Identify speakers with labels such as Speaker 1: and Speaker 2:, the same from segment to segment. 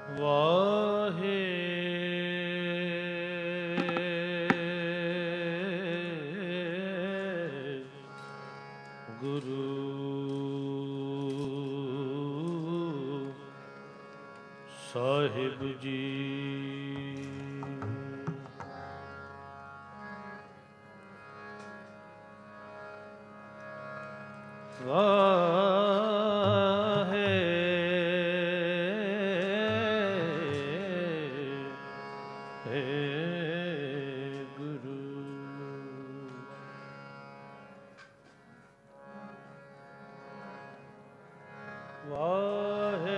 Speaker 1: ਵਾਹੇ ਗੁਰੂ ਸਾਹਿਬ ਜੀ। ਵਾਹੇ ਗੁਰੂ ਵਾਹੇ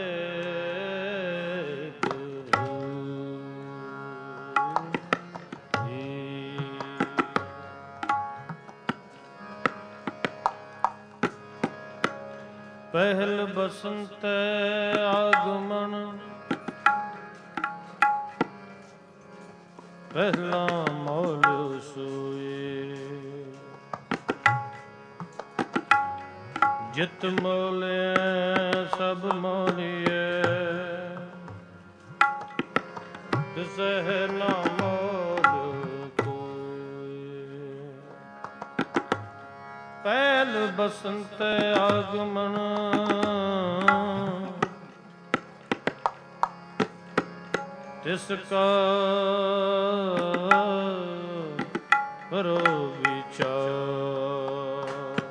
Speaker 1: ਪਹਿਲ ਬਸੰਤ ਆਗਮਨ ਪਹਿਲਾ ਮੌਲ ਸੋਏ ਜਿਤ ਮੌਲਿਐ ਸਭ ਮੌਲੀਐ ਤਿਸਹਿ ਨਾ ਮੌਲ ਕੋਇ। ਪਹਿਲ ਬਸੰਤ ਆਗਮਨ ਤਿਸ ਕਾ ਕਰੋ ਵਿਚਾਰ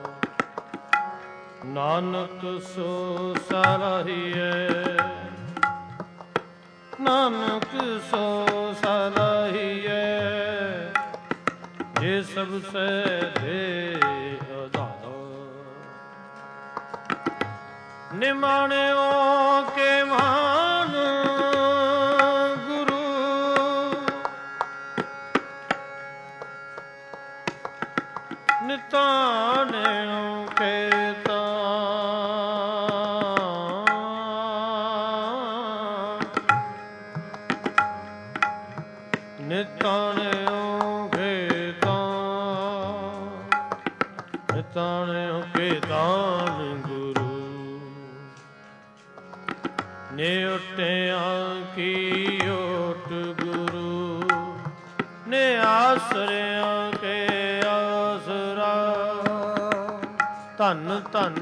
Speaker 1: ਨਾਨਕ ਸੋ ਸਲਾਹੀਐ ਨਾਨਕ ਸੋ ਸਲਾਹੀਐ ਜੇ ਸਭ ਸੇ ਦੇ ਨਿਮਾਣਿਓ ਕੇ ਮਾਨ ਗੁਰੂ ਨਿਤਾਣਿਓ ਕੇ ਨਿਤਾਣਿਓ ਕੇ ਨਿਤਾਣਿਓ ਕੇ ਦਾਨ ਗੁਰੂ ਨੇ ਉਟਿਆਂ ਕੀ ਓਟ ਗੁਰੂ ਨੇ ਆਸਰਿਆਂ ਕੇ ਆਸਰਾ ਧੰਨ ਧੰਨ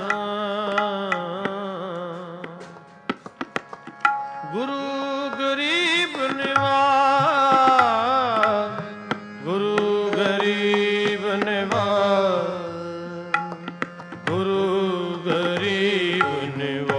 Speaker 1: ਗੁਰੂ ਗਰੀਬ ਨਿਵਾਜ ਗੁਰੂ ਗਰੀਬ ਨਿਵਾਜ ਗੁਰੂ ਗਰੀਬ ਨਿਵਾਜ।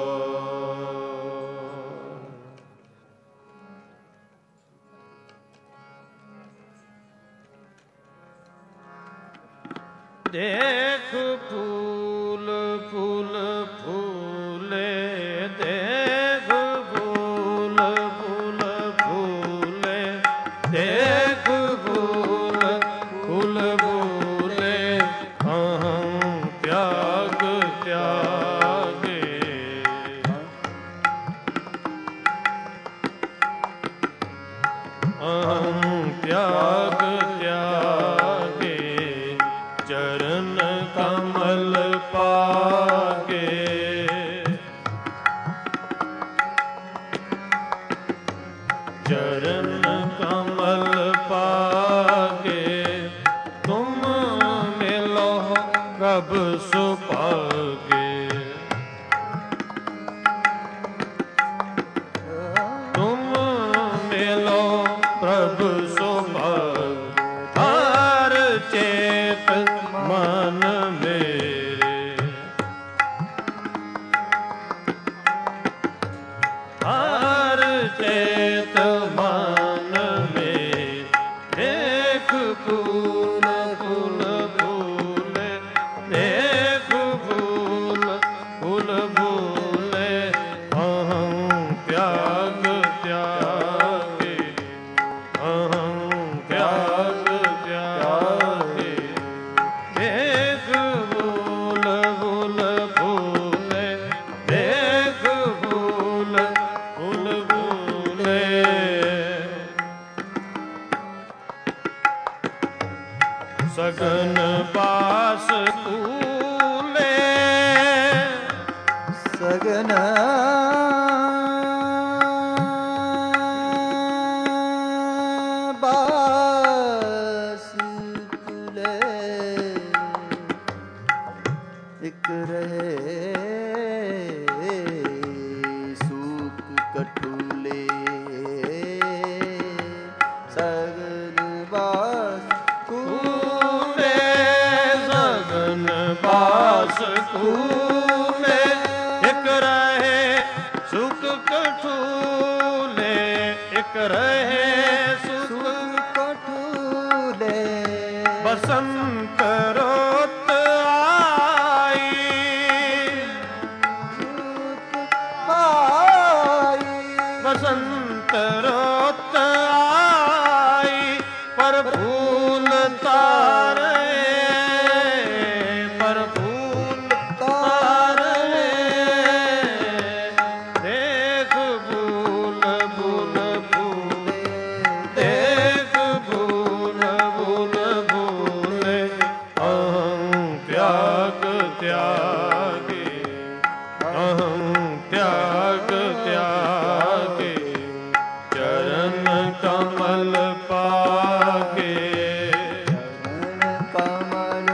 Speaker 1: ਦੇਖ ਫੂਲ ਫੂਲ ਫੂਲੇ ਦੇਖ ਫੂਲ ਫੂਲ ਫੂਲੇ ਦੇਖ ਫੂਲ ਫੂਲ ਫੂਲੇ ਅਹੰ ਤਿਆਗ ਤਿਆਗੇ ਅਹੰ ਤਿਆਗ ਤਿਆਗੇ ਚਰਨ ਕਮਲ ਪਾਗੇ ਚਰਨ ਕਮਲ ਪਾਗੇ ਤੁਮ ਮਿਲੋ ਪ੍ਰਭ ਸੁਭਾਗੇ ਤੁਮ ਮਿਲੋ ਪ੍ਰਭ ਸੁਭਾਗ ਹਰ ਚੇਤ ਮਨ ਮੇਰੇ ਹਰ ਚੇਤ ਮਨ ਮੇਰੇ ਦੇਖ ਫੂਲ ਫੂਲ ਫੂਲੇ ਦੇਖ ਫੂਲ ਫੂਲ ਫੂਲੇ ਅਹੰ ਤਿਆਗ ਤਿਆਗੇ ਅਹੰ ਤਿਆਗ ਤਿਆਗੇ ਦੇਖ ਫੂਲ ਫੂਲ ਫੂਲੇ ਦੇਖ ਫੂਲ ਫੂਲ ਫੂਲੇ ਸਗਨ ਪਾਸ ਕੂਲੇ
Speaker 2: ਸਗਨ
Speaker 1: ਠੂਲੇ ਇਕ ਰਹੇ ਸੁਖ
Speaker 2: ਠੂਲੇ
Speaker 1: ਬਸੰਤ ਰੁੱਤ ਆਈ ਬਸੰਤ ਰੁੱਤ ਆਈ ਪਰ ਫੂਲ ਤਾਰੇ ਪਰ ਫੂਲ ਤਾਰੇ ਦੇਖ ਫੂਲ ਫੂਲ ਫੂਲੇ ਦੇਖ ਫੂਲ ਫੂਲ ਫੂਲੇ ਅਹੰ ਤਿਆਗ ਤਿਆਗੇ ਅਹੰ ਤਿਆਗ ਤਿਆਗੇ ਚਰਨ ਕਮਲ ਪਾਗੇ
Speaker 2: ਕਮਲ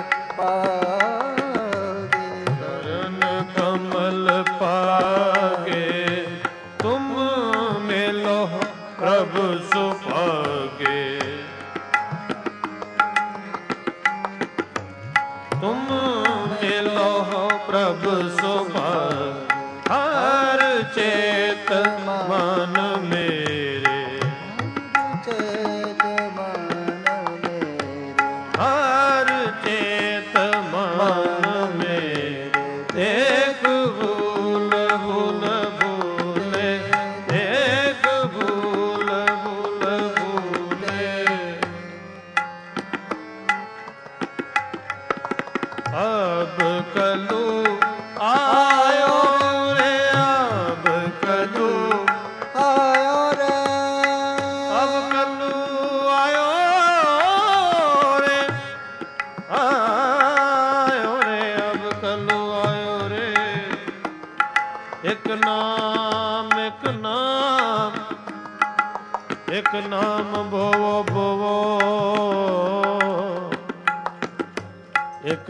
Speaker 2: ਪਾਗੇ
Speaker 1: ਚਰਨ ਕਮਲ ਪਾਗੇ ਤੁਮ ਮਿਲੋ ਪ੍ਰਭ ਸੁਭਾਗੇ ਤੁਮ ਮਿਲੋ ਪ੍ਰਭ ਸੁਭਾਗ ਹਰ ਚੇਤ ਮਨ ਮੇਰੇ
Speaker 2: ਚੇਤ ਮਨ ਮੇਰੇ
Speaker 1: ਹਰ ਚੇਤ ਮਨ ਮੇਰੇ ਦੇਖ ਭੂਲ ਭੂਲ ਭੂਲੇ ਦੇਖ ਭੂਲ ਭੂਲ ਭੂਲੇ ਅਬ ਕਲੂ ਆਇਓ ਰੇ ਅਬ ਕਲੂ
Speaker 2: ਆਇਓ ਰੇ
Speaker 1: ਅਬ ਕਲੂ ਆਇਓ ਰੇ ਆਇਓ ਰੇ ਅਬ ਕਲੂ ਆਇਓ ਰੇ ਇੱਕ ਨਾਮ ਇੱਕ ਨਾਮ ਇੱਕ ਨਾਮ ਭਵੋ ਭਵੋ ਇੱਕ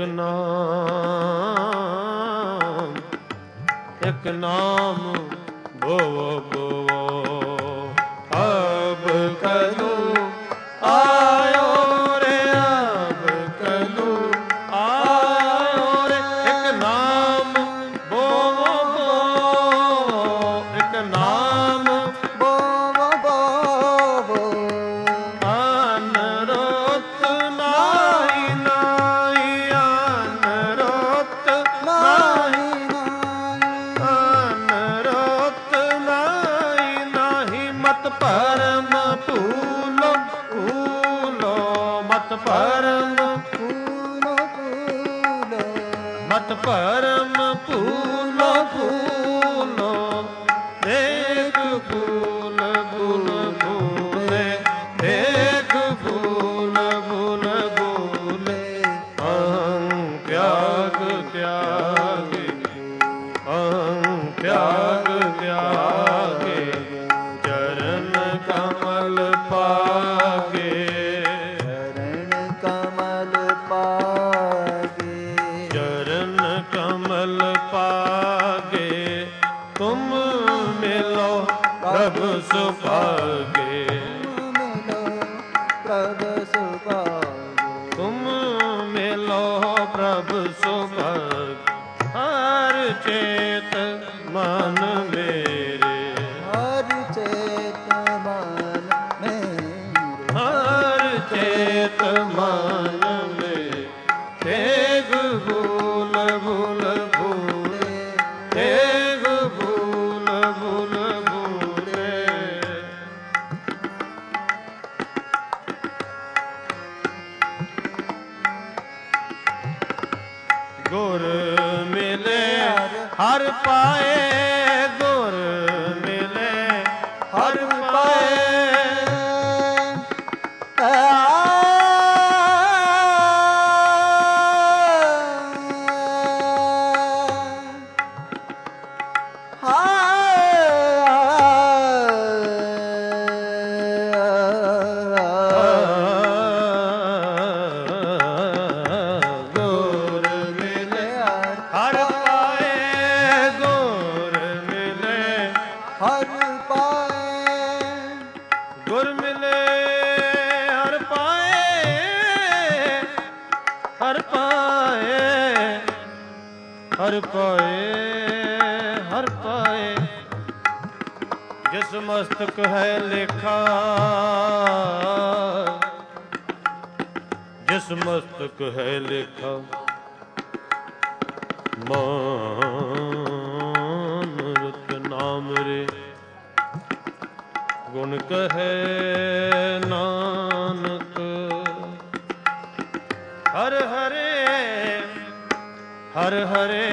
Speaker 1: ਨਾਮ ਭਵੋ ਭਵੋ ਅਬ ਕਲੂ ਆਇਓ ਰੇ ਅਬ ਕਲੂ ਆਇਓ ਰੇ ਇੱਕ ਨਾਮ ਭਵੋ ਭਵੋ ਇੱਕ ਨਾਮ
Speaker 2: ਬੋਵੋ ਬੋਵੋ
Speaker 1: ਅਨਰੁੱਤ ਨਾਹੀ ਨਾਹੀ ਅਨਰੁੱਤ ਨਾਹੀ ਅਨਰੁੱਤ ਨਾਹੀ ਨਾਹੀ ਮਤ ਪਰਮ ਭੂਲੋ ਭੂਲੋ ਮਤ ਪਰਮ
Speaker 2: ਫੂਲੋ ਫੂਲੋ
Speaker 1: ਮਤ ਪਰਮ ਭੂਲੋ ਭੂਲੋ ਦੇਖ ਫੂਲ ਫੂਲ ਫੂਲੇ ਦੇਖ ਫੂਲ ਫੂਲ ਫੂਲੇ ਅਹੰ ਤਿਆਗ ਤਿਆਗੇ ਅਹੰ ਤਿਆਗ ਤਿਆਗੇ ਚਰਨ ਕਮਲ ਪਾਗੇ
Speaker 2: ਚਰਨ ਕਮਲ ਪਾਗੇ
Speaker 1: ਚਰਨ ਕਮਲ ਪਾਗੇ ਤੁਮ ਮਿਲੋ ਪ੍ਰਭ ਸੁਭਾਗੇ
Speaker 2: ਮਿਲੋ ਪ੍ਰਭ ਸੁਭਾਗੇ
Speaker 1: ਤੁਮ ਮਿਲੋ ਪ੍ਰਭ ਸੁਭਾਗ ਹਰ ਚੇਤ ਮਨ ਮੇਰੇ
Speaker 2: ਹਰ ਚੇਤ ਮਨ ਮੇਰੇ
Speaker 1: ਹਰ ਚੇਤ ਮਨ ਮੇਰੇ ਤੇਗ ਭੂਲ ਭੂਲ ਭੂਲੇ ਤੇਗ ਭੂਲ ਭੂਲ ਭੂਲੇ ਗੁਰ ਮਿਲੇ ਹਰ ਪਾਏ ਗੁਰ ਮਿਲੇ ਹਰ ਪਾਏ ਗੁਰ ਮਿਲੇ ਹਰ ਪਾਏ ਗੁਰ ਮਿਲੇ
Speaker 2: ਹਰ ਪਾਏ
Speaker 1: ਗੁਰ ਮਿਲੇ ਹਰ ਪਾਏ ਹਰ ਪਾਏ ਹਰ ਪਾਏ ਹਰ ਪਾਏ ਜਿਸ ਮਸਤਕ ਹੈ ਲੇਖਾ, ਜਿਸ ਮਸਤਕ ਹੈ ਲੇਖਾ, ਮਾਨ ਰਤ ਨਾਮ ਰੇ, ਗੁਣ ਕਹੈ ਨਾਨਕ। ਹਰ ਹਰੇ ਹਰ ਹਰੇ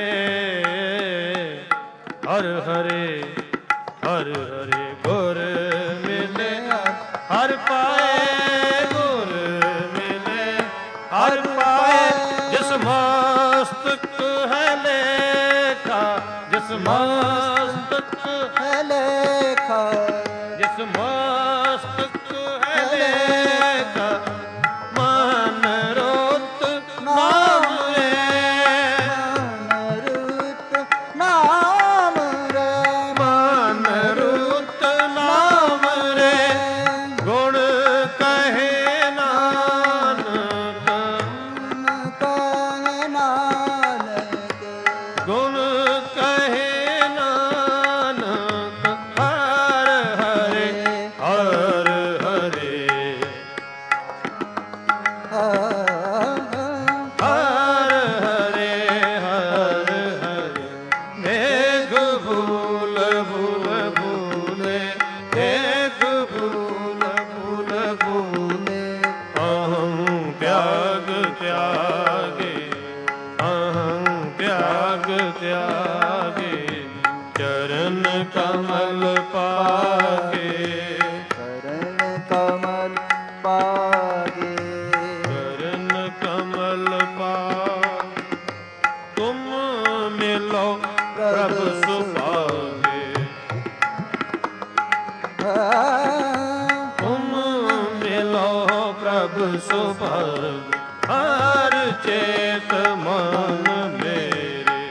Speaker 1: ਹਰ ਹਰੇ ਹਰ ਹਰੇ ਗੁਰ ਮਿਲੇ ਹਰ ਪਾਏ, ਗੁਰ ਮਿਲੇ ਹਰ ਪਾਏ। ਜਿਸ ਮਸਤਕ ਹੈ ਲੇਖਾ, ਜਿਸ ਮਸਤਕ
Speaker 2: ਹੈ ਲੇਖਾ,
Speaker 1: ਜਿਸ ਮਸਤਕ ਹੈ ਲੇਖਾ, ਮਨ ਰੋਤ ਨਾਮ ਰੇ,
Speaker 2: ਮਨ ਰੂਤ ਨਾਮ ਰੇ,
Speaker 1: ਮਨ ਰੂਤ ਨਾਮ ਰੇ। ਗੁਣ ਕਹੇ ਨਾਨਕ,
Speaker 2: ਕਹੇ ਨਾਨਕ,
Speaker 1: ਗੁਣ ਕਹੇ ਨਾਨਕ। ਹਰ ਹਰੇ ਹਰ ਹਰੇ ਹਰ ਹਰੇ ਹਰ ਹਰੇ। ਦੇਖ ਭੂਲ ਭੂਲ ਭੂਲੇ, ਦੇਖ ਭੂਲ ਭੂਲ ਭੂਲੇ। ਅਹੰ ਤਿਆਗ ਤਿਆਗੇ, ਅਹੰ ਤਿਆਗ ਤਿਆਗੇ। ਚਰਨ ਕਮਲ ਪਾਗੇ,
Speaker 2: ਚਰਨ ਕਮਲ ਪਾਗੇ,
Speaker 1: ਚਰਨ ਕਮਲ ਪਾ। ਤੁਮ ਮਿਲੋ ਪ੍ਰਭ ਸੁਭਾਗੇ, ਤੁਮ ਮਿਲੋ ਪ੍ਰਭ ਸੁਭਾਗ। ਹਰ ਚੇਤ ਮਨ ਮੇਰੇ,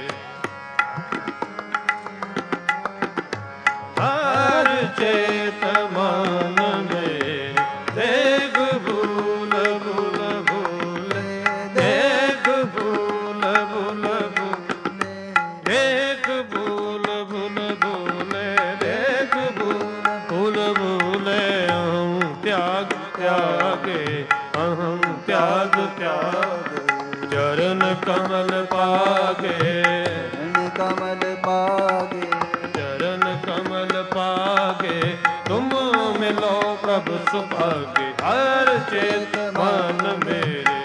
Speaker 1: ਹਰ ਚੇਤ ਮਨ ਮੇਰੇ। ਦੇਖ ਭੂਲ ਭੂਲ ਭੂਲੇ, ਦੇਖ ਭੂਲ ਭੂਲ ਭੂਲੇ, ਦੇਖ ਭੂਲ ਭੂਲ ਭੂਲੇ, ਦੇਖ ਭੂਲ ਭੂਲੇ। ਅਹੰ ਤਿਆਗ ਤਿਆਗੇ, ਅਹੰ ਤਿਆਗ ਤਿਆਗੇ। ਚਰਨ ਕਮਲ ਪਾਗੇ,
Speaker 2: ਚਰਨ ਕਮਲ ਪਾਗੇ,
Speaker 1: ਚਰਨ ਕਮਲ ਪਾਗੇ। ਤੁਮ ਮਿਲੋ ਪ੍ਰਭ ਸੁਭਾਗੇ। ਹਰ ਚੇਤ ਮਨ ਮੇਰੇ,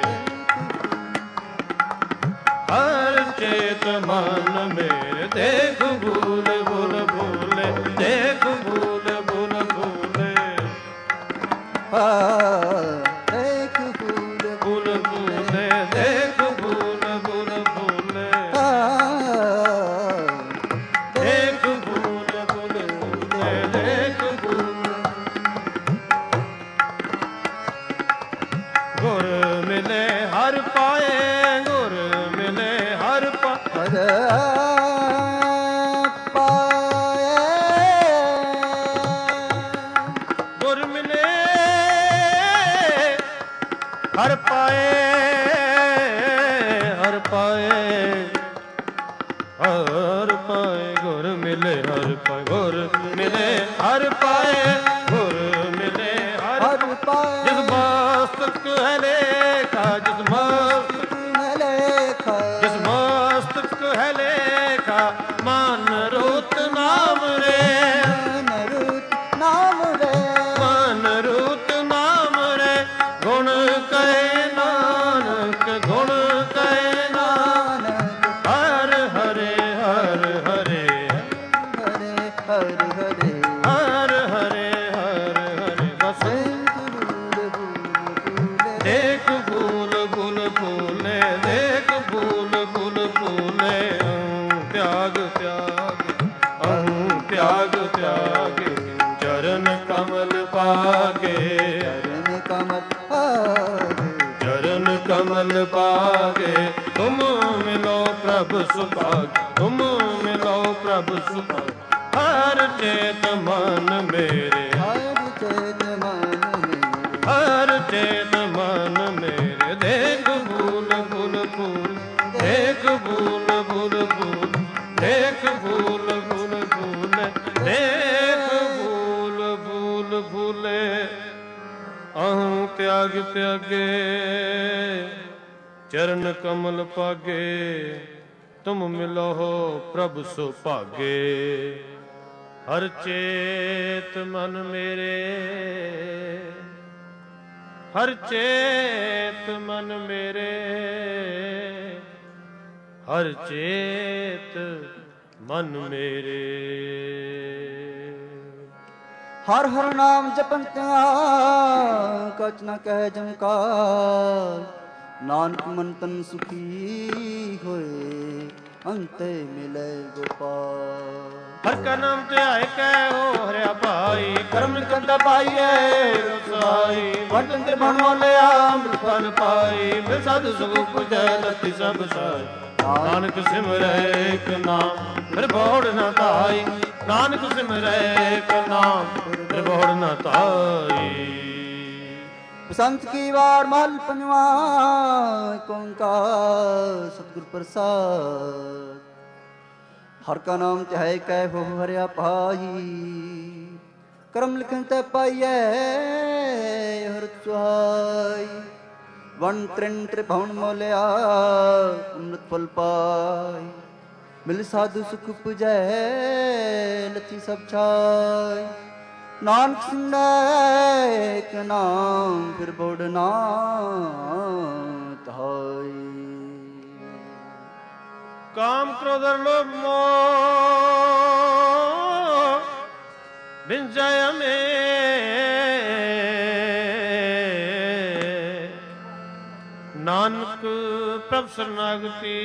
Speaker 1: ਹਰ ਚੇਤ ਮਨ ਮੇਰੇ। ਦੇਖ ਭੂਲ ਭੂਲ ਭੂਲੇ, ਦੇਖ ਭੂਲ ਭੂਲ ਭੂਲੇ,
Speaker 2: ਦੇਖ ਫੂਲ
Speaker 1: ਭੂਲ ਭੂਲੇ, ਦੇਖ ਭੂਲ ਭੂਲ ਭੂਲੇ, ਦੇਖ ਭੂਲ ਭੂਲ ਭੂਲੇ, ਦੇਖ ਭੂਲ। ਗੁਰ ਮਿਲੇ ਹਰ ਪਾਏ, ਗੁਰ ਮਿਲੇ ਹਰ ਪਾਏ।
Speaker 2: ਹਰ ਪਾਏ,
Speaker 1: ਗੁਰ ਮਿਲੇ ਹਰ ਪਾਏ, ਹਰ ਪਾਏ, ਹਰ ਪਾਏ। ਗੁਰ ਮਿਲੇ ਹਰ ਪਾਏ, ਗੁਰ ਮਿਲੇ ਹਰ ਪਾਏ, ਗੁਰ ਮਿਲੇ ਹਰ।
Speaker 2: ਹਰ ਪਾਏ,
Speaker 1: ਜਿਸ ਮਸਤਕ ਹੈ ਲੇਖਾ, ਜਿਸ ਮਸਤਕ,
Speaker 2: ਹੈ ਲੇਖਾ,
Speaker 1: ਜਿਸ ਮਸਤਕ ਹੈ ਲੇਖਾ। ਮਨ ਰੂਤ ਨਾਮ ਰੇ,
Speaker 2: ਮਨ ਰੂਤ ਨਾਮ ਰੇ,
Speaker 1: ਮਨ ਰੂਤ ਨਾਮ ਰੇ। ਗੁਣ ਕਹੇ ਨਾਨਕ, ਗੁਣ ਕਹੇ ਨਾਨਕ।
Speaker 2: ਨਾਨਕ,
Speaker 1: ਹਰ ਹਰੇ ਹਰ ਹਰੇ
Speaker 2: ਹਰੇ ਹਰ ਹਰੇ,
Speaker 1: ਹਰ ਹਰੇ ਹਰ ਹਰੇ। ਬਸ
Speaker 2: ਦੇਖ ਫੂਲ ਫੂਲ
Speaker 1: ਦੇਖ ਭੂਲ
Speaker 2: ਫੂਲੇ,
Speaker 1: ਭੂਲੇ, ਦੇਖ ਭੂਲ ਭੂਲ ਭੂਲੇ। ਅਹੰ ਤਿਆਗ ਤਿਆਗ, ਅਹੰ ਤਿਆਗ ਤਿਆਗੇ। ਚਰਨ ਕਮਲ ਪਾਗੇ,
Speaker 2: ਚਰਨ ਕਮਲ ਪਾਗੇ,
Speaker 1: ਚਰਨ ਕਮਲ ਪਾਗੇ। ਤੁਮ ਮਿਲੋ ਪ੍ਰਭ ਸੁਭਾਗ, ਤੁਮ ਮਿਲੋ ਪ੍ਰਭ ਸੁਭਾਗ। ਹਰ ਚੇਤ ਮਨ ਮੇਰੇ,
Speaker 2: ਹਰ ਚੇਤ ਮਨ ਮੇਰੇ,
Speaker 1: ਹਰ ਚੇਤ ਮਨ ਮੇਰੇ। ਦੇਖ ਭੂਲ ਭੂਲ ਭੂਲ, ਦੇਖ ਭੂਲ ਭੂਲ ਭੂਲ, ਦੇਖ ਭੂਲ ਭੂਲ ਭੂਲ, ਦੇਖ ਭੂਲ त्याग त्यागे चरण कमल पागे तुम मिलो हो प्रभु सो भागे हर चेत मन मेरे हर चेत मन मेरे हर चेत मन मेरे
Speaker 2: हर हर नाम जपंत्या कछ न कह जमकार नानक मन तन सुखी होए अंते मिले गोपाल
Speaker 1: हर का नाम ध्याय कै हो हरिया भाई कर्म कंदा पाइए रसाई वटंत्र बन मोलिया अमृत फल पाई फिर साधु सुख पुजै लति सब साई नानक सिमरै एक नाम फिर बोड़ न ताई नानक सिमरै एक नाम फिर बोड़ न ताई
Speaker 2: बसंत की वार महल पंजवा ओंकार सतगुर प्रसाद हर का नाम चाहे कै हो हरिया भाई कर्म लिखन ते पाइए हर सुहाई वन त्रिन त्रिभुवन मोलिया अमृत फल पाई मिल साधु सुख पुजै लथी सब छाई नानक सिंह एक नाम फिर बोड़ना धाई
Speaker 1: काम क्रोध लोभ मोह विंजय में नानक प्रभ शरणागति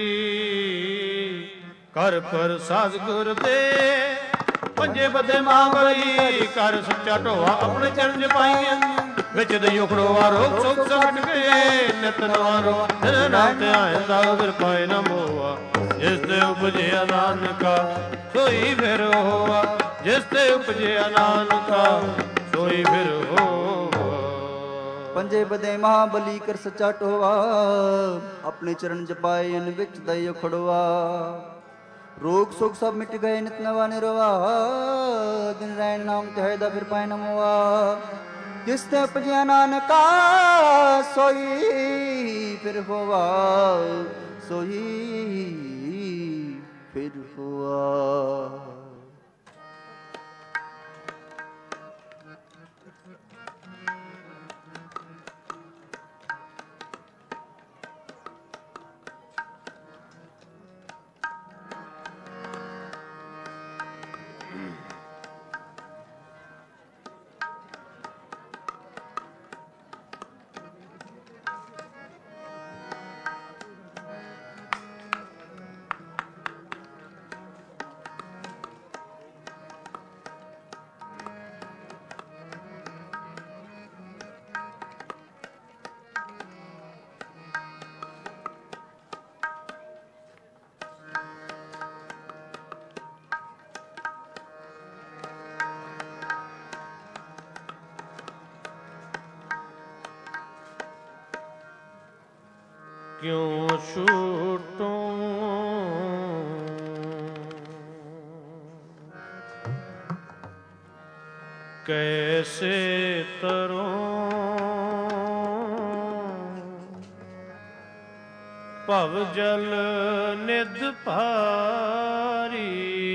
Speaker 1: कर पर साध गुर दे पंजे बदे मां बली कर सच्चा ढोआ अपने चरण जपाइए विच दई उखड़ोआ रोग सुख समट गए नित नवारो तेरे नाम ते आयंदा फिर पाए न मोआ जिस ते उपजिया नानका सोई फिर होआ जिस ते उपजिया नानका सोई फिर होआ
Speaker 2: पंजे बदे महाबली कर सच्चा टोआ अपने चरण जपाए इन विच दई उखड़वा रोग सुख सब मिट गए नित नवा निरवा दिन रैन नाम तेदा फिर पाए न मोआ जिस ते उपजिया नानका सोई फिर होआ सोई फिर हुआ
Speaker 1: क्यों छूटूं कैसे तरूं भव जल निध भारी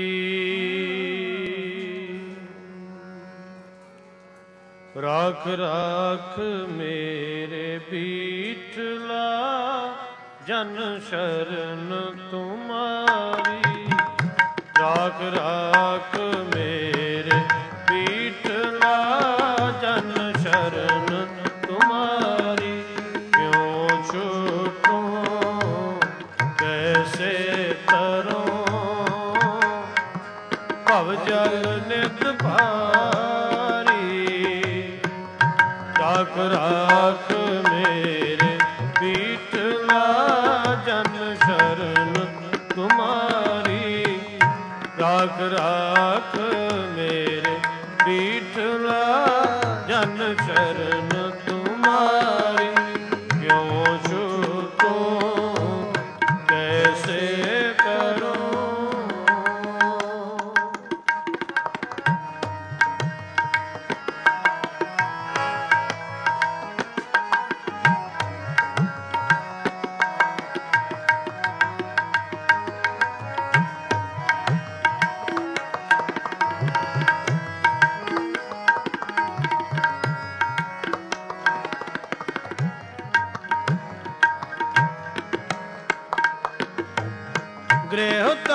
Speaker 1: राख राख मेरे बीठला जन शरण तुम्हारी राख राख मेरे बीठला जन शरण तुम्हारी क्यों छूटूं कैसे तरूं भव जल निध भारी राख राख मेरे बीठला जन शरण तुम्हारी राख राख मेरे बीठला जन शरण तुम्हारी क्यों छूटूं कैसे करूं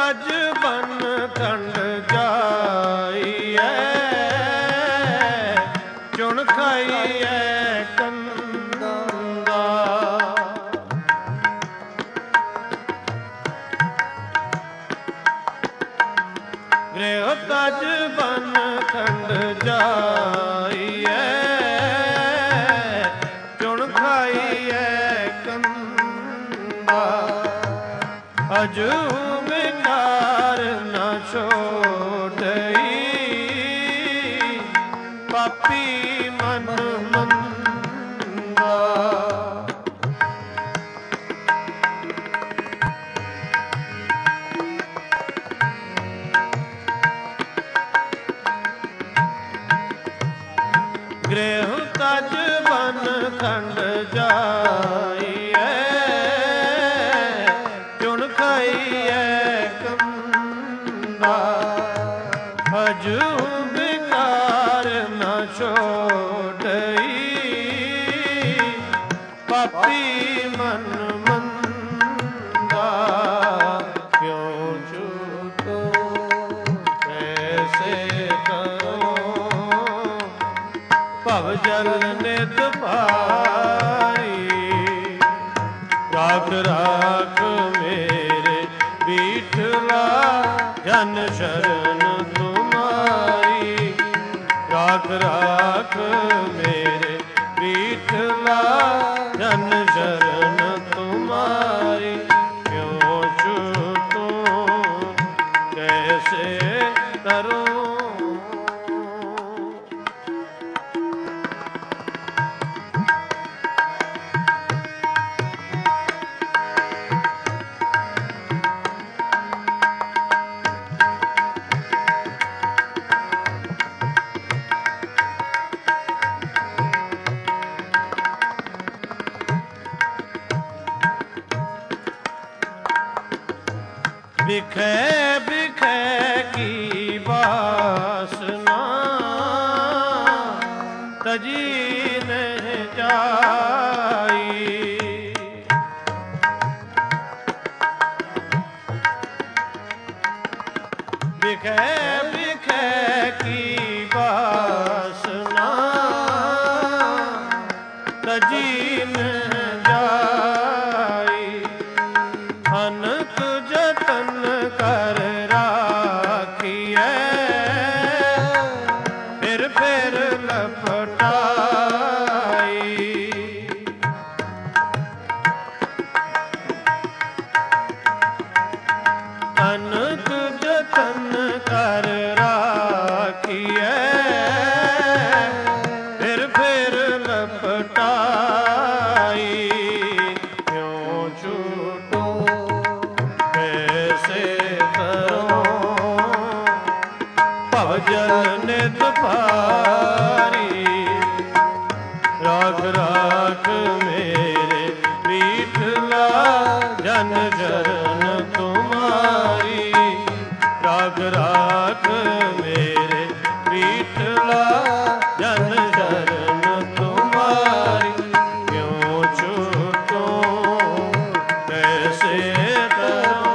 Speaker 1: तज बन खंड जाइए, चुन खाइए कंदा। गृह तज बन खंड जाइए, चुन खाइए कंदा। अजू विकार न छोड़ई, पापी मन मंदा। गृह तज बन खंड जाइए, चुन खाइए कंदा। अजू विकार न छोड़ई, पापी मन मंदा। क्यों छूटो कैसे करो, भव जल नित भारी। राख राख मेरे बीठला, जन शरण तुम्हारी। राख राख मेरे बीठला, जन शरण तुम्हारी। क्यों छूटूं कैसे करूं, बिखे बिखे की वासना, तजी नहीं जाई। बिखे बिखे की वासना, तजी नहीं जाई। अनक जतन कर राखिए, फिर लपटाई। अनक जतन कर राखिए, फिर लपटाई। क्यों छूटो कैसे करो, भव जल नित भारी। राख राख मेरे बीठला, जन शरण तुम्हारी। राख राख मेरे बीठला, जन शरण तुम्हारी। क्यों छूटूं कैसे करूं,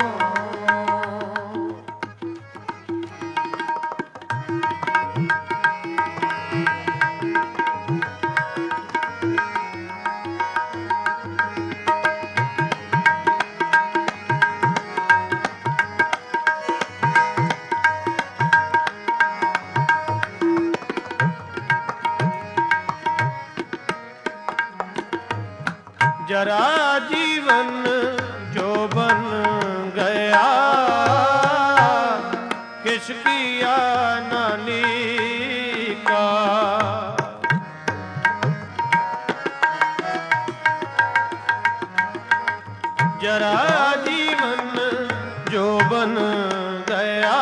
Speaker 1: जरा जीवन जो बन गया, किस किया नानी का। जरा जीवन जो बन गया,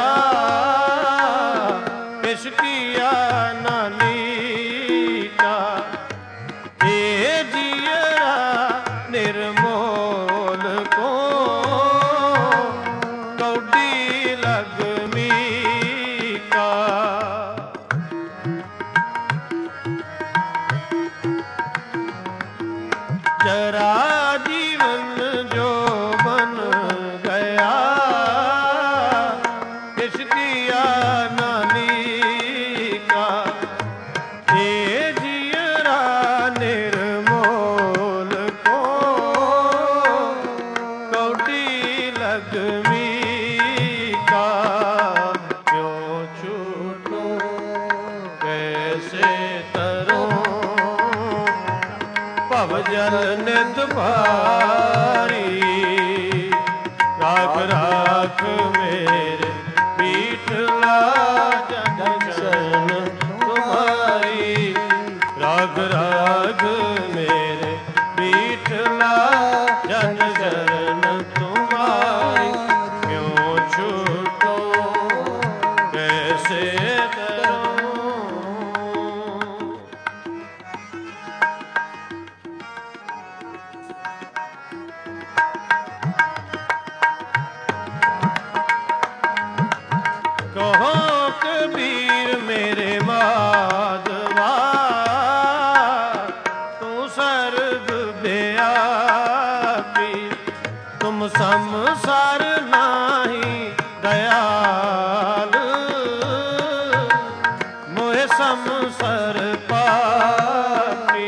Speaker 1: किस किया नानी का। ये जियरा निर्मोल को, कौडी लगमी का। जरा जीवन जो बन गया, ਜਲ ਨਿਤ ਭਾਰੀ, ਰਾਖ ਰਾਖ ਮੇਰੇ ਬੀਠਲਾ ਜਨ ਸ਼ਰਨ ਤੁਮਾਰੀ, ਰਾਖ ਰਾਖ ਮੇਰੇ ਬੀਠਲਾ ਜਨ ਸ਼ਰਨ ਤੁਮਾਰੀ, ਕਿਉਂ ਛੂਟੋ ਕੈਸੇ ਤਰੂੰ। ਕਹੋ ਕਬੀਰ ਮੇਰੇ ਮਾਧਵਾ, ਤੂੰ ਸਰਬ ਵਿਆਪੀ, ਤੁਮ ਸੰਸਾਰ ਨਾਹੀ ਦਇਆਲ, ਮੋਹਿ ਸੰਸਾਰ ਪਾਪੀ।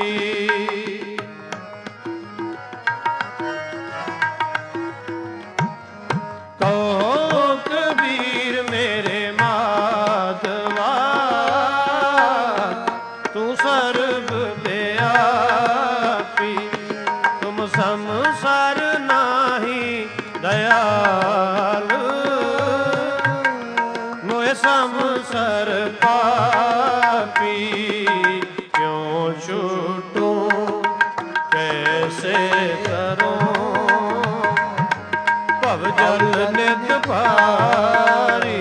Speaker 1: ਕਹੋ ਕਬੀਰ ਮੇਰੇ ਮਾਧਵਾ, ਤੂੰ ਸਰਬ ਵਿਆਪੀ, ਤੁਮ ਸੰਸਾਰ ਨਾਹੀ ਦਇਆਲ, ਮੋਹਿ ਸੰਸਾਰ ਪਾਪੀ, ਕਿਉਂ ਛੂਟੂੰ ਕੈਸੇ ਕਰੂੰ। ਭਵ ਜਲ ਨਿਤ ਭਾਰੀ,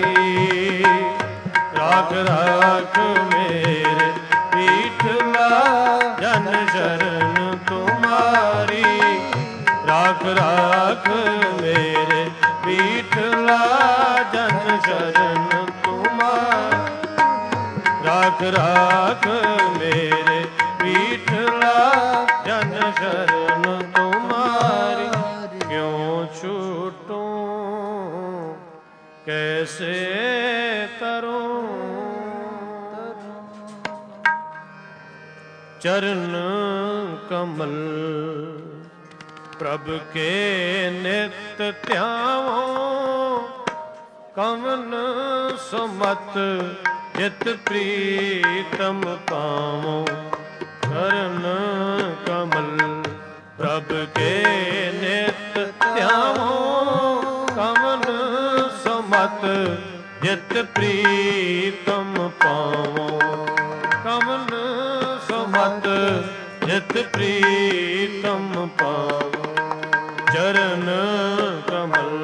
Speaker 1: ਰਾਖ ਰਾਖ ਮੇਰੇ ਬੀਠਲਾ ਜਨ ਸ਼ਰਨ ਤੁਮਾਰੀ, ਰਾਖ ਰਾਖ ਮੇਰੇ ਬੀਠਲਾ ਜਨ ਸ਼ਰਨ ਤੁਮਾਰੀ, ਰਾਖ ਰਾਖ ਮੇਰੇ ਬੀਠਲਾ ਜਨ ਸ਼ਰਨ ਤੁਮਾਰੀ, ਕਿਉਂ ਛੂਟੂੰ ਕੈਸੇ ਤਰੂੰ। ਚਰਨ ਕਮਲ ਪ੍ਰਭ ਕੇ ਨਿਤ ਧਿਆਵੋ, ਕਮਨ ਸੁਮਤ ਜਿਤ ਪ੍ਰੀਤਮ ਪਾਵੋ, ਚਰਨ ਕਮਲ ਪ੍ਰਭ ਕੇ ਨਿਤ ਧਿਆਵੋ, ਕਮਨ ਸੁਮਤ ਜਿਤ ਪ੍ਰੀਤਮ ਪਾਵੋ, ਕਮਨ ਸੁਮਤ ਜਿਤ ਪ੍ਰੀਤਮ ਪਾਵੋ, ਚਰਨ ਕਮਲ।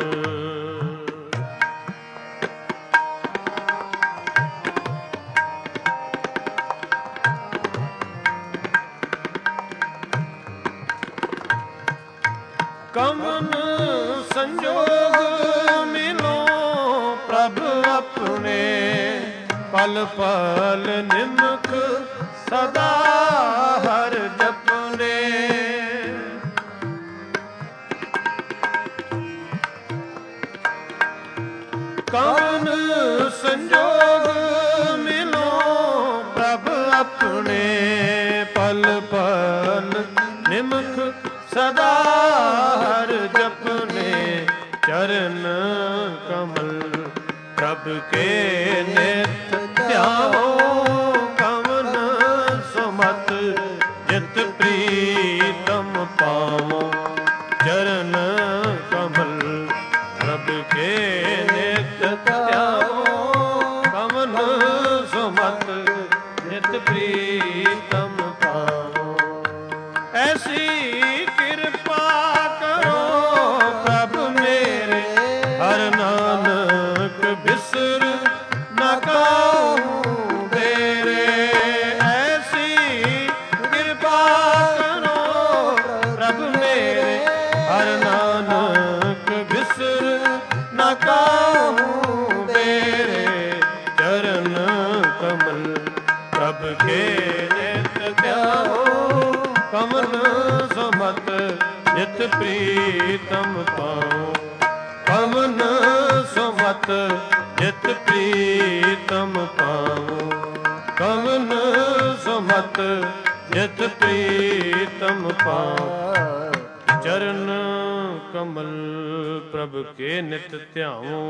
Speaker 1: ਕਮਨ ਸੰਜੋਗ ਮਿਲੋ ਪ੍ਰਭ ਆਪਣੇ, ਪਲ ਪਲ ਨਿਮਖ ਸਦਾ ਹਰ ਜਪਨੇ। ਕਮਨ ਸੰਜੋਗ ਮਿਲੋ ਪ੍ਰਭ ਆਪਣੇ, ਪਲ ਪਲ ਨਿਮਖ ਸਦਾ ਹਰ ਜਪਨੇ। ਚਰਨ ਕਮਲ ਪ੍ਰਭ ਕੇ ਨਿਤ ਧਿਆਵੋ, ਕਮਨ ਸੁਮਤ ਜਿਤ ਪ੍ਰੀਤਮ ਪਾਵੋ, ਚਰਨ ਕਮਲ ਪ੍ਰਭ ਕੇ ਨਿਤ ਧਿਆਵੋ, ਕਮਨ ਸੁਮਤ ਜਿਤ ਪ੍ਰੀਤਮ ਪਾਵੋ। ਐਸੀ ਕਿਰਪਾ ਕਰੋ ਪ੍ਰਭ ਮੇਰੇ, ਹਰ ਨਾਨਕ ਬਿਸਰ ਨਾ ਕਾਹੂ ਤੇਰੇ। ਐਸੀ ਕਿਰਪਾ ਕਰੋ ਪ੍ਰਭ ਮੇਰੇ, ਹਰ ਨਾਨਕ ਬਿਸਰ ਨਾ ਕਾਹੂ ਤੇਰੇ। ਚਰਨ ਕਮਲ ਪ੍ਰਭ ਕੇ ਨਿਤ ਧਿਆਵੋ, ਕਮਲ ਸੁਮਤ ਜਿਤ ਪ੍ਰੀਤਮ ਪਾਉ। ਕਮਨ ਸੁਮਤ ਜਿਤ ਪ੍ਰੀਤਮ ਪਾਉ। ਕਮਨ ਸੁਮਤ ਜਿਤ ਪ੍ਰੀਤਮ ਪਾਉ। ਚਰਨ ਕਮਲ ਪ੍ਰਭ ਕੇ ਨਿਤ ਧਿਆਉ।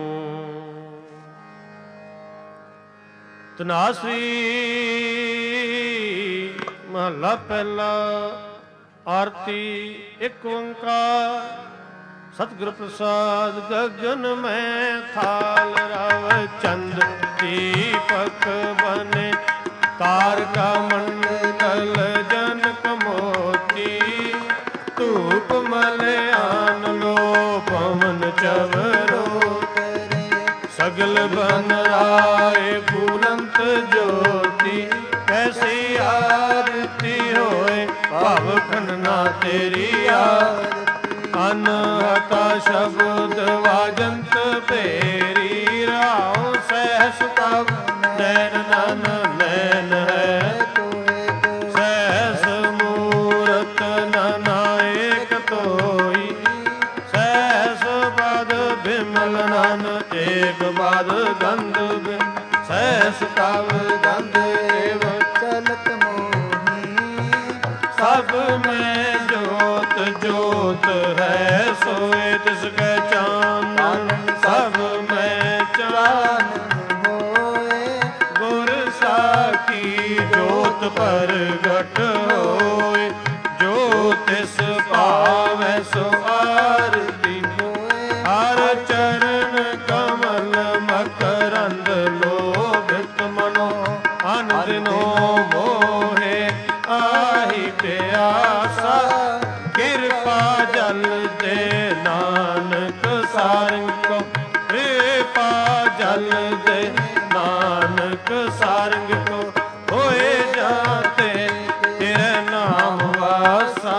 Speaker 1: ਤਨਾਸਰੀ ਮਹਲਾ ਪਹਿਲਾ। ਆਰਤੀ ਇੱਕ ਓੰਕਾਰ ਸਤਿਗੁਰ ਪ੍ਰਸਾਦ। ਗਗਨ ਮੈਂ ਥਾਲ ਰਵ ਚੰਦ ਦੀਪਕ ਬਨੇ ਤਾਰਕਾ ਮੰਡਲ ਜਨਕ ਮੋਤੀ ਧੂਪ ਮਲਿਆਨ ਲੋ ਪਵਨ ਚਵਰੋ ਸਗਲ ਬਨ ਰਾਏ ਫੂਲੰਤ ਜੋਤੀ ਕੈਸੀ ਆਰਤੀ ਹੋਏ ਭਵ ਖੰਡਨਾ ਤੇਰੀ ਆਰਤੀ ਅਨਹਤਾ ਸ਼ਬਦ ਵਾਜੰਤ ਭੇਰੀ ਰਾਉ ਸਹਿਸ ਤਵ ਨੈਣ ਨਨ ਨੈਣ ਹੈ ਸਹਿਸ ਮੂਰਤ ਨਨਾਇਕ ਤੋਈ ਸਹਿਸ ਬਦ ਬਿਮਲ ਨਨ ਏਕ ਬਦ ਗੰਧ ਸਹਿਸ ਤਵ ਗੰਧ ਏਵ ਚਲਤ ਮੋਹੀ ਸਭ ਮੈਂ ਜੋਤ ਜੋਤ ਹੈ ਸੋਏ ਤਿਸ ਕੈ ਚਾਨਣ ਸਭ ਮੈਂ ਚਾਨਣ ਹੋਏ ਗੁਰ ਸਾਖੀ ਜੋਤ ਪ੍ਰਗਟ ਹੋਏ ਜੋ ਤਿਸ ਭਾਵੈ ਸੋ ਆਰਤੀ ਹਰ ਚਰਨ ਕਮਲ ਮਕਰੰਦ ਲੋਭਿਤ ਮਨੋ ਅਨੰਦਿਨੋ ਮੋਹੇ ਆਹੀ ਪਿਆਸਾ ਕਿਰਪਾ ਜਲ ਦੇ ਨਾਨਕ ਸਾਰੰਗ ਕੋ ਕਿਰਪਾ ਜਲ ਦੇ ਨਾਨਕ ਸਾਰੰਗ ਕੋ ਹੋਏ ਜਾਤੇ ਤੇਰੇ ਨਾਮ ਵਾਸਾ।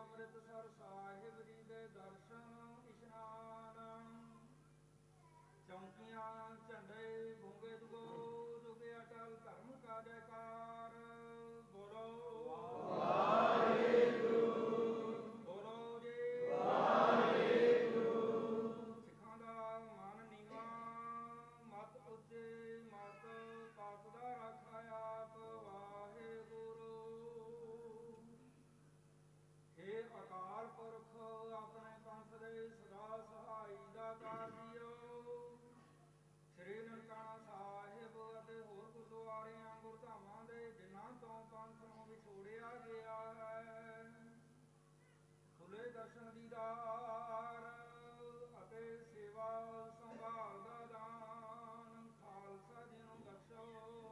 Speaker 3: ਅੰਮ੍ਰਿਤਸਰ ਸਾਹਿਬ ਜੀ ਦੇ ਦਰਸ਼ਨ ਇਸ਼ਨਾਨ, ਚੌਂਕੀਆਂ ਝੰਡੇ ਗੂੰਗੇ ਦੁਗੋ ਜੁਗੇ ਅਟਲ ਧਰਮ ਕਾ ਜੈਕਾਰ। ਬੋਲੋ ਵਾਹਿਗੁਰੂ, ਬੋਲੋ ਜੀ ਵਾਹਿਗੁਰੂ। ਸਿੱਖਾਂ ਦਾ ਮਨ ਨੀਵਾਂ, ਮਤ ਉੱਚੇ, ਮਤ ਪਤ ਦਾ ਰਾਖਾ ਆਪ ਵਾਹਿਗੁਰੂ। ਹੇ ਅਕਾਲ ਪੁਰਖ, ਆਪਣੇ ਪੰਥ ਦੇ ਸਦਾ ਸਹਾਈ ਦਾ ਕਾਜੀਓ। ਸ੍ਰੀ ਨਨਕਾਣਾ ਸਾਹਿਬ ਅਤੇ ਹੋਰ ਗੁਰਦੁਆਰਿਆਂ ਗੁਰਧਾਮਾਂ ਦੇ ਜਿਨ੍ਹਾਂ ਤੋਂ ਪੰਥ ਨੂੰ ਵਿਛੋੜਿਆ ਗਿਆ ਹੈ, ਖੁੱਲੇ ਦਰਸ਼ਨ ਦੀਦਾਰ ਅਤੇ ਸੇਵਾ ਸੰਭਾਲ ਦਾ ਦਾਨ ਖਾਲਸਾ ਜੀ ਨੂੰ ਬਖਸ਼ੋ।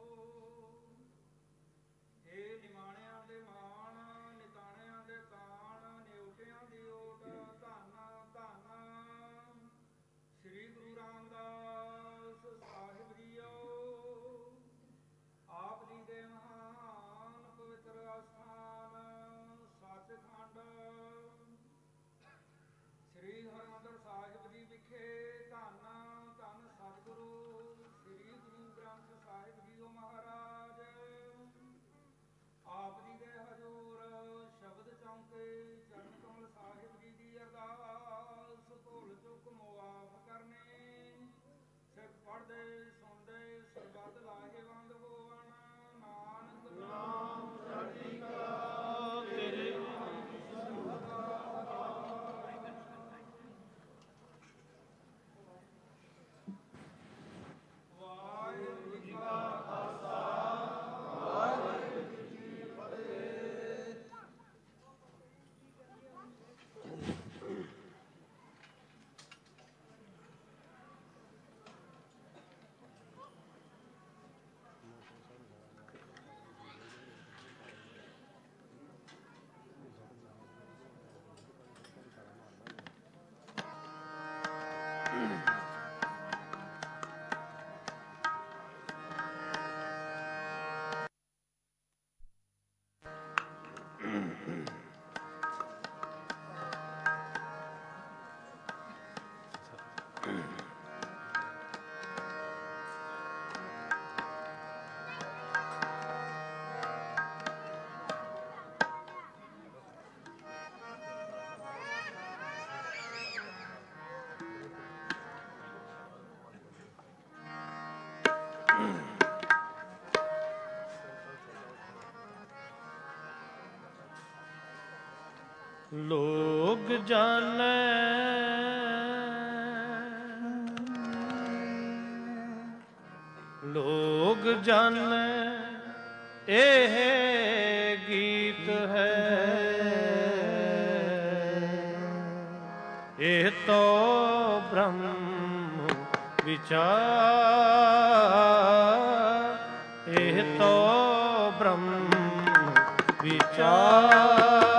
Speaker 3: ਹੇ ਨਿਮਾਣਿਆਂ ਦੇ ਮਾਣ, ਨਿਤਾਣਿਆਂ ਦੇ ਤਾਣ, ਨਿਉਟਿਆਂ ਦੀ ਓਟ, ਧੰਨ ਧੰਨ ਸ੍ਰੀ ਗੁਰੂ ਰਾਮਦਾਸ ਸਾਹਿਬ ਜੀਓ। ਆਪ ਜੀ ਦੇ ਮਹਾਨ ਪਵਿੱਤਰ ਅਸਥਾਨ ਸੱਚਖੰਡ ਸ੍ਰੀ ਹਰਿਮੰਦਰ ਸਾਹਿਬ ਜੀ ਵਿਖੇ ਧੰਨ ਧੰਨ ਸਤਿਗੁਰੂ ਸ੍ਰੀ ਗੁਰੂ ਗ੍ਰੰਥ ਸਾਹਿਬ ਜੀਓ ਮਹਾਰਾਜ ਆਪ ਜੀ ਦੇ ਹਜ਼ੂਰ ਸ਼ਬਦ ਚੌਂਕੇ ਚਰਨ ਕਮਲ ਸਾਹਿਬ ਜੀ ਦੀ ਅਰਦਾਸ ਭੁੱਲ ਚੁੱਕ ਮੁਆਫ ਕਰਨੇ। ਸਿੱਖ ਪੜ੍ਹਦੇ ਸੁਣਦੇ ਸਰਬੱਤ ਲਾਹੇਵੰਦ ਹੋਵਣ। ਨਾਨਕ ਨਾਮ ਚੜ੍ਹਦੀ ਕਲਾ ਤੇਰੇ ਵਾਹਿਗੁਰੂ ਜੀ ਕਾ ਖਾਲਸਾ ਵਾਹਿਗੁਰੂ ਜੀ ਕੀ ਫਤਿਹ।
Speaker 1: ਲੋਗ ਜਾਣੈ ਲੋਗ ਜਾਣੈ ਇਹ ਗੀਤ ਹੈ, ਇਹ ਤੋ ਬ੍ਰਹਮ ਵਿਚਾਰ, ਇਹ ਤੋ ਬ੍ਰਹਮ ਵਿਚਾਰ।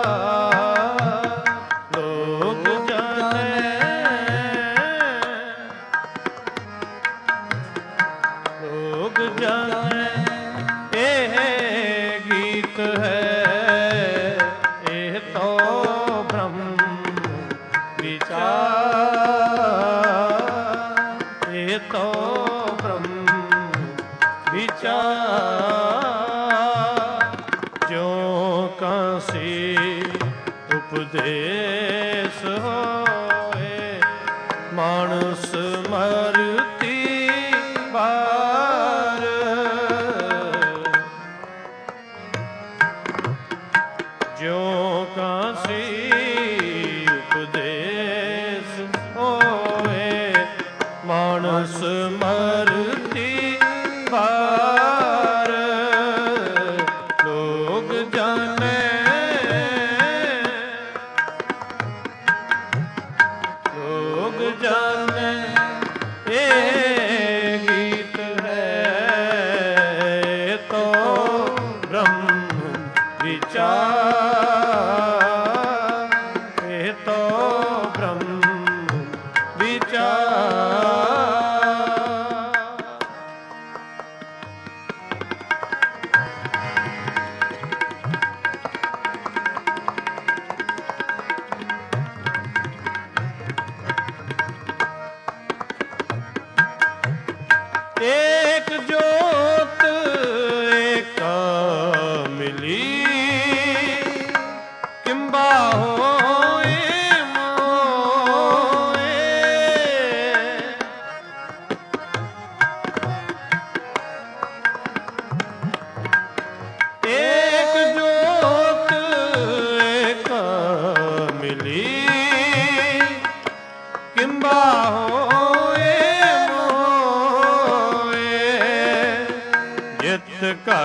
Speaker 1: ਉਪਦੇਸ ਹੋਏ ਮਾਨਸ ਮਰਤੀ ਬਾਰ, ਜਿਉ ਕਾਸੀ ਉਪਦੇਸ ਹੋਏ ਮਾਨਸ ਮਰਤੀ ਬਾਰ। ਲੋਗ ਜਾਣੈ ਜਾਣੈ ਇਹ ਗੀਤ ਹੈ, ਤੋ ਬ੍ਰਹਮ ਵਿਚਾਰ, ਇਹ ਤੋ ਬ੍ਰਹਮ ਵਿਚਾਰ।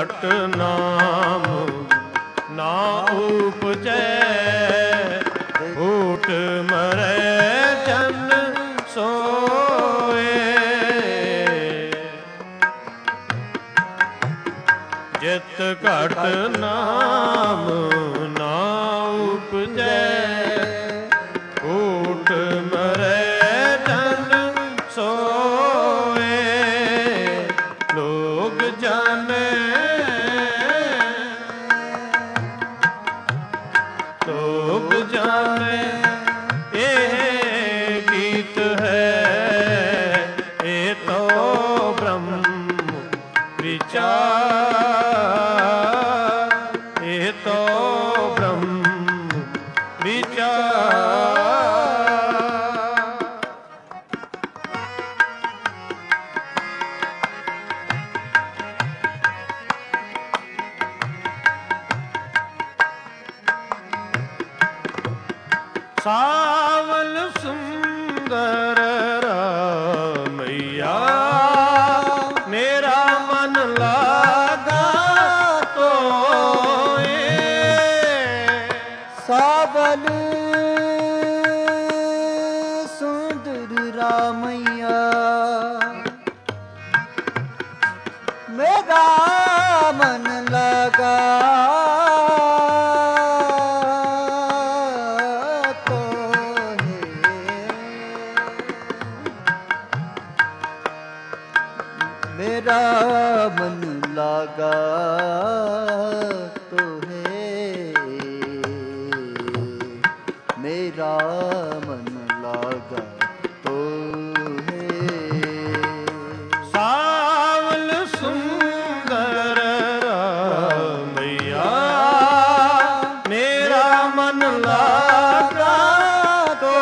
Speaker 1: ਘਟ ਨਾਮ ਨਾ ਉਪਜੈ, ਊਟ ਮਰੈ ਜਨ ਸੋਏ। ਜਿਤ ਘਟ ਨਾਮ ਨਾ ਉਪਜੈ, ਊਟ ਮਰੈ ਜਨ ਸੋਏ। ਲੋਗ ਜਾਣੈ ਲੋਗ ਜਾਣੈ ਇਹ ਗੀਤ ਹੈ, ਇਹ ਤੋ ਬ੍ਰਹਮ ਵਿਚਾਰ, ਇਹ ਤੋ ਬ੍ਰਹਮ ਵਿਚਾਰ। ਸਾਵਲ ਸੁੰਦਰ ਰਾਮਈਆ, ਮੇਰਾ ਮਨ ਲਾਗਾ ਤੋਏ।
Speaker 2: ਸਾਵਲ ਸੁੰਦਰ ਰਾਮਈਆ, ਮੇਰਾ ਮਨ ਲਗਾ मेरा मन लागा तो है, मेरा मन लागा तो है।
Speaker 1: सावल सुंदर रामैया, मेरा मन लागा तो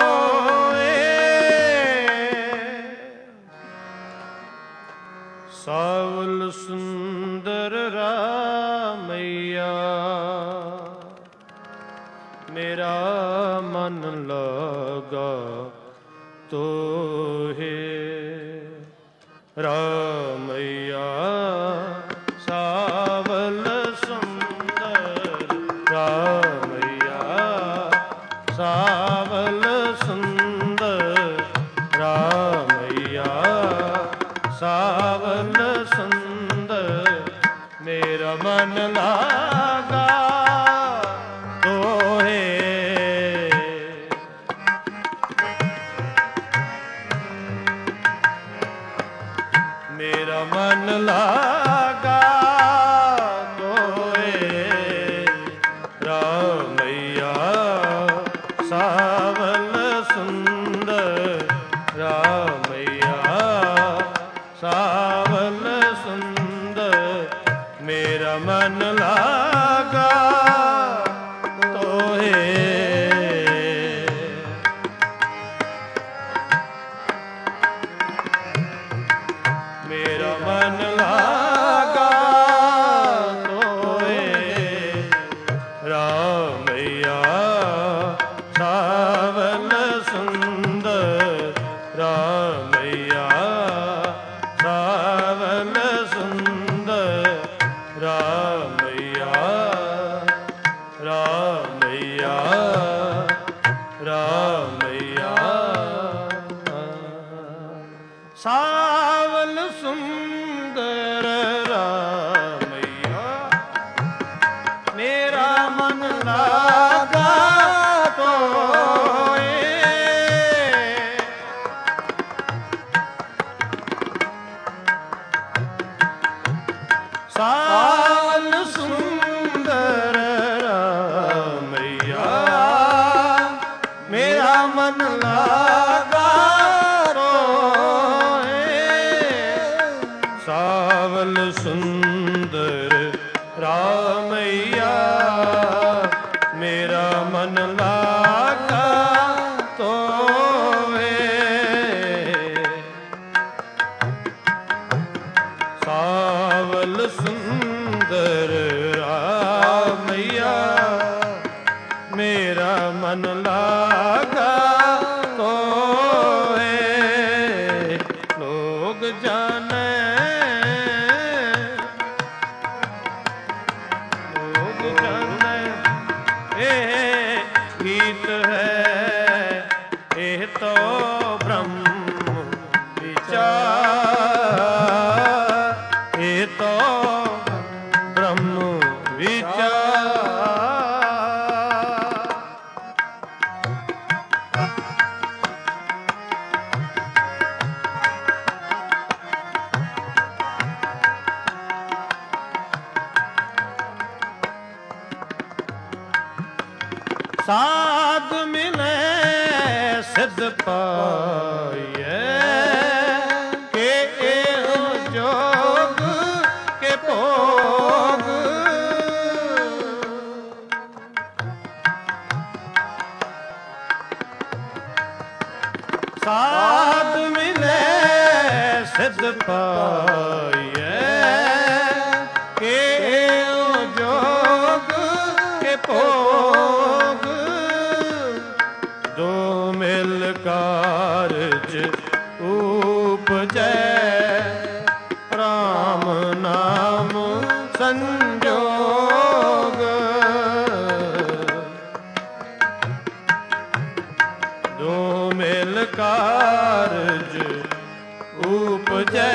Speaker 1: ਸਾਵਲ ਸੁੰਦਰ ਰਾਮਈਆ, ਮੇਰਾ ਮਨ ਲਗਾ ਤੋਹੇ। ਰਾਮਈਆ ਸਾਵਲ ਸੁੰਦਰ ਰਾਮਈਆ, ਸਾਵਲ ਸੁੰਦਰ ਰਾਮਈਆ, ਸਾਵਲ ਸੁੰਦਰ ਮੇਰਾ ਮਨ ਲਾਗਾ ਤੋਹੇ। ਮੇਰਾ ਮਨ ਲਾਗਾ ਤੋਹੇ। ਰਾਮਈਆ ਸਾਵਲ ਸੁੰਦਰ ਰਾਮਈਆ, ਸਾਵਲ ਸੁੰਦਰ ਮੇਰਾ ਮਨ ਲਾਗਾ ਤੋਹੇ। ਮੇਰਾ ਮਨ ਲਾਗਾ ਤੋਹੇ। ਰਾਮਈਆ ਸਾਵਲ ਸੁੰਦਰ ਰਾਮਈਆ, ਸਾਵਲ ਸੁੰਦਰ ਰਾਮਈਆ, ਰਾਮਈਆ, ਰਾਮਈਆ। ਸਾਵਲ ਸੁੰਦਰ ਰਾਮਈਆ, ਮੇਰਾ ਮਨ ਲਾਗਾ ਤੋਏ। ਸਾਵਲ ਸੁੰਦਰ ਰਾਮਈਆ, ਮੇਰਾ ਮਨ ਲਾਗਾ ਤੋਏ। ਸਾਵਲ ਸੁੰਦਰ ਰਾਮਈਆ, ਮੇਰਾ ਮਨ ਲਾਗਾ ਤੋਏ। ਸਾਵਲ ਸੁੰਦਰ ਰਾਮਈਆ, ਮੇਰਾ ਮਨ ਲਾਗਾ ਤੋਏ। ਲੋਗ ਜਾਣੈ ਸਾਧ ਮਿਲੇ ਸਿਧ ਪਾਈਐ ਕੇ ਇਹੋ ਜੋਗ ਕੇ ਭੋਗ ਸਾਧ ਮਿਲੇ ਸਿਧ ਪਾਈਐ ਕੇ ਇਹੋ ਜੋਗ ਕੇ ਭੋਗ ਦੋ ਮਿਲ ਕਾਰਜ ਉਪਜੈ ਰਾਮ ਨਾਮ ਸੰਜੋਗ ਦੋ ਮਿਲ ਕਾਰਜ ਉਪਜੈ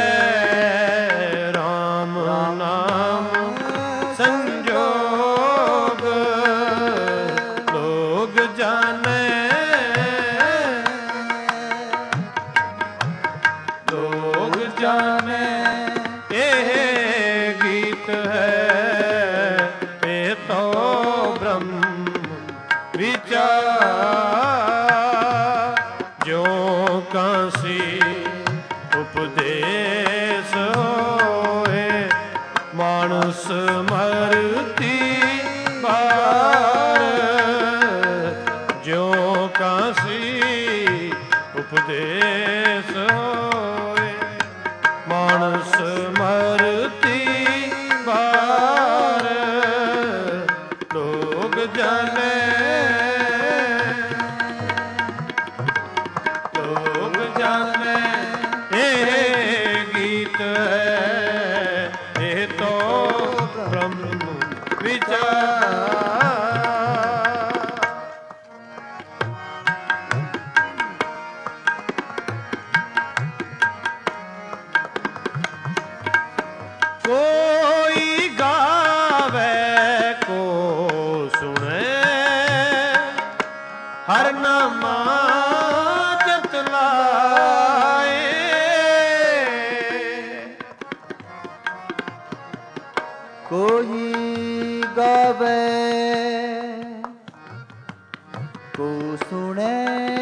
Speaker 1: ਰਾਮ ਨਾਮ ਸੰਜੋਗ ਲੋਗ ਜਾਣੈ ਲੋਗ ਜਾਣੈ ਇਹ ਗੀਤ ਹੈ ਇਹ ਤੋ ਬ੍ਰਹਮ ਵਿਚਾਰ ਜੋ ਕਾਸੀ ਉਪਦੇਸ ਹੋਏ ਮਾਨਸ ਮਰਤੀ ਬਾਰ ਜੋ ਕਾਸੀ ਉਪਦੇਸ ਹੋਏ ਮਾਨਸ ਮਰਤੀ ਬਾਰ ਲੋਗ ਜਾਣੈ ਲੋਗ ਜਾਣੈ ਇਹ ਗੀਤ ਹੈ ਇਹ ਤੋ ਬ੍ਰਹਮ ਵਿਚਾਰ ਕੋਈ ਗਾਵੇ ਕੋ ਸੁਣੇ ਹਰ ਨਾਮਾ ਚਿਤ ਲਾਏ
Speaker 2: ਕੋਈ ਗਾਵੇ ਕੋ ਸੁਣੇ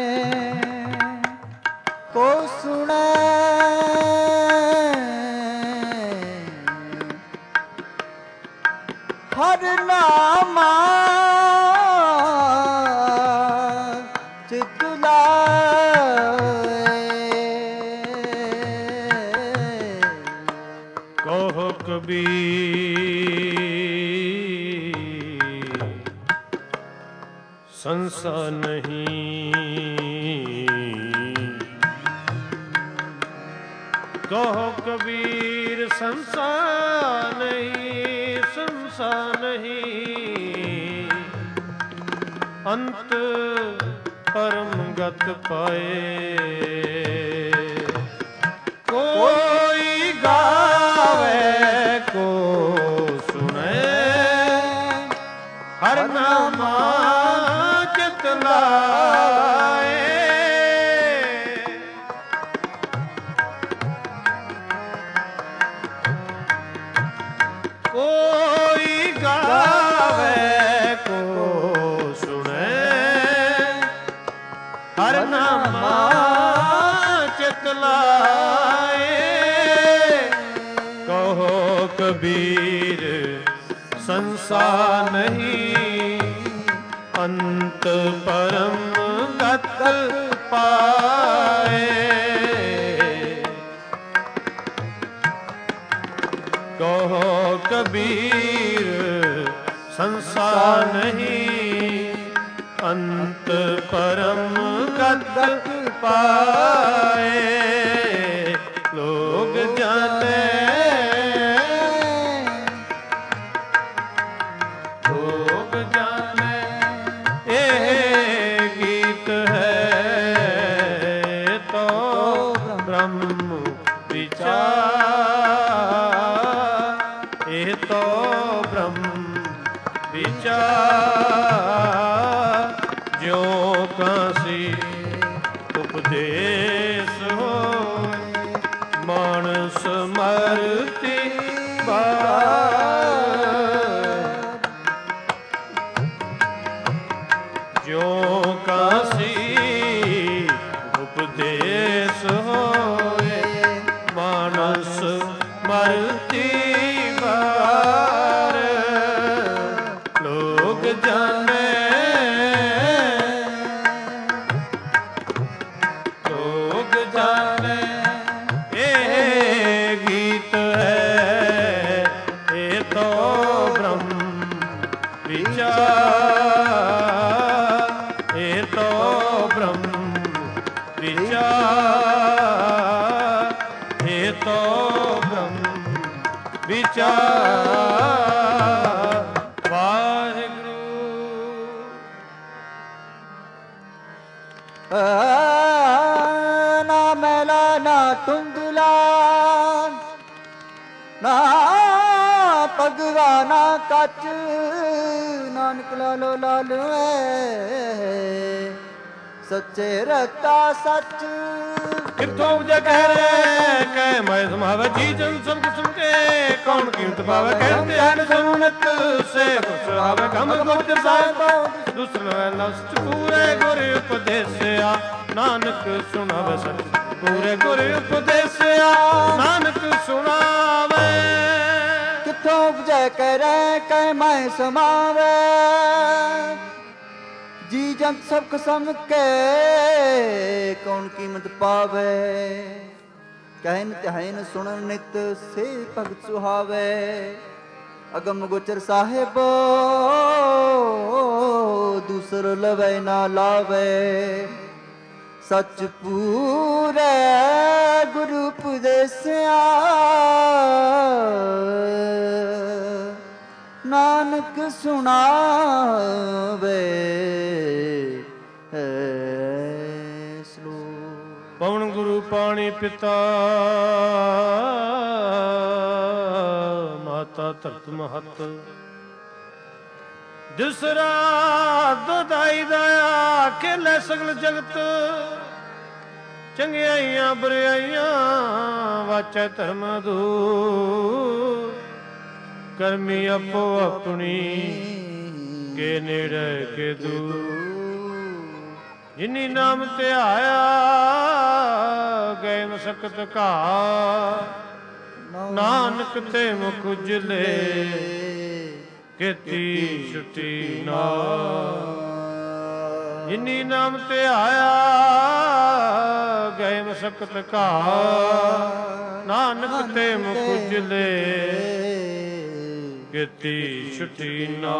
Speaker 2: ਕੋ ਸੁਣੇ ਹਰ ਨਾਮਾ ਚਿਤ ਲਾਏ
Speaker 1: ਕਹੋ ਕਬੀਰ ਸੰਸਾਰ ਨਹੀਂ ਕਹੋ ਕਬੀਰ ਸੰਸਾਰ ਨਹੀਂ ਸੰਸਾਰ ਨਹੀਂ ਅੰਤ ਪਰਮ ਗਤ ਪਾਏ ਕੋਈ ਗਾਵੇ ਕੋ ਸੁਣੇ ਹਰ ਨਾਮਾ ਚਿਤ ਲਾਏ ਕੋਈ ਗਾਵੇ ਕੋ ਸੁਣੇ ਹਰ ਨਾਮਾ ਚਿਤ ਲਾਏ ਕਹੋ ਕਬੀਰ ਸੰਸਾਰ ਨਹੀਂ ਅੰਤ ਪਰਮ ਗਤ ਪਾਏ ਕਹੋ ਕਬੀਰ ਸੰਸਾਰ ਨਹੀਂ ਅੰਤ ਪਰਮ ਗਤ ਪਾਏ ਲੋਗ ਜਾਣੈ ਲੋਗ ਜਾਣੈ ਇਹ ਗੀਤ ਹੈ ਤੋ ਬ੍ਰਹਮ ਵਿਚਾਰ ਇਹ ਤੋ ਬ੍ਰਹਮ ਵਿਚਾਰ ਜੋ ਕਾਸੀ ਉਪਦੇਸ਼ ਜਿਉ ਕਾਸੀ ਉਪਦੇਸ ਹੋਏ ਮਾਨਸ ਮਰਤੀ ਵਾਰ ਲੋਕ ਜਾਣੇ ਲੋਕ ਜਾਣੇ ਇਹ ਗੀਤ ਹੈ ਇਹ ਤੋ ਬ੍ਰਹਮ ਵਿਚਾਰ ਇਹ ਤੋ ਬ੍ਰਹਮ ਵਿਚਾਰ ਇਹ ਤੋ ਬ੍ਰਹਮ ਵਿਚਾਰ ਵਾਹਿਗੁਰੂ
Speaker 2: ਨਾ ਮੈਲਾ ਨਾ ਧੁੰਦਲਾ ਨਾ ਪਗਵਾ ਨਾ ਕੱਚ ਨਾਨਕ ਲਾਲੋ ਲਾਲੋ ਐ ਸੱਚੇ ਰਤਾ ਸੱਚ
Speaker 1: ਕਿੱਥੋਂ ਉਪਜੈ ਕਹਿ ਰੇ ਕਹਿ ਮੈਂ ਸਮਾਵੈ ਜੀ ਜਨ ਸਭ ਕਿਸਮ ਕੇ ਕੌਣ ਕੀਮਤ ਪਾਵੈ ਕਹਿੰਦੇ ਹਨ ਸੁਨਤ ਸੇ ਖੁਸ਼ਾਵੈ ਕਮ ਗੁਪਤ ਸਾਹਿਬ ਦੁਸਰਾ ਲਸਤ ਪੂਰੇ ਗੁਰ ਉਪਦੇਸਿਆ ਨਾਨਕ ਸੁਣਾਵੈ ਸਚ ਪੂਰੇ ਗੁਰ ਉਪਦੇਸਿਆ ਨਾਨਕ ਸੁਣਾਵੈ
Speaker 2: ਕਿੱਥੋਂ ਉਪਜੈ ਕਰੈ ਕਹਿ ਮੈਂ ਸਮਾਵੈ ਜੀ ਜੰਤ ਸਭ ਕਸਮ ਕੇ ਕੌਣ ਕੀਮਤ ਪਾਵੇ ਕਹਿਨ ਤਹਿਨ ਸੁਣਨ ਨਿਤ ਸੇ ਭਗਤ ਸੁਹਾਵੇ ਅਗਮ ਗੋਚਰ ਸਾਹਿਬ ਦੂਸਰ ਲਵੈ ਨਾ ਲਾਵੇ ਸੱਚ ਪੂਰੇ ਗੁਰੂ ਉਪਦੇਸਿਆ ਨਾਨਕ ਸੁਣਾਵੇ
Speaker 1: ਪਵਨ ਗੁਰੂ ਪਾਣੀ ਪਿਤਾ ਮਾਤਾ ਧਰਤ ਮਹਤ ਦਿਸਰਾ ਦੁਦਾਈ ਦਇਆ ਖੇਲੇ ਸਗਲ ਜਗਤ ਚੰਗਿਆਈਆਂ ਬੁਰਾਈਆਂ ਵਾਚੈ ਧਰਮ ਦੂਰ ਕਰਮੀ ਆਪੋ ਆਪਣੀ ਕੇ ਨੇੜੇ ਕੇ ਦੂਰ ਜਿਨੀ ਨਾਮ ਧਿਆਇਆ ਗਏ ਮਸਕਤ ਘਾ ਨਾਨਕ ਤੇ ਮੁਖ ਉਜਲੇ ਕੀਤੀ ਛੁਟੀ ਨਾ ਜਿਨੀ ਨਾਮ ਧਿਆਇਆ ਗਏ ਮਸਕਤ ਘਾ ਨਾਨਕ ਤੇ ਮੁਖ ਉਜਲੇ ਕੀਤੀ ਛੁਟੀ ਨਾ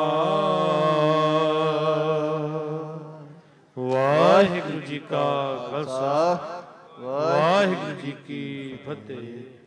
Speaker 1: ਵਾਹਿਗੁਰੂ ਜੀ ਕਾ ਖਾਲਸਾ ਵਾਹਿਗੁਰੂ ਜੀ ਕੀ ਫਤਿਹ।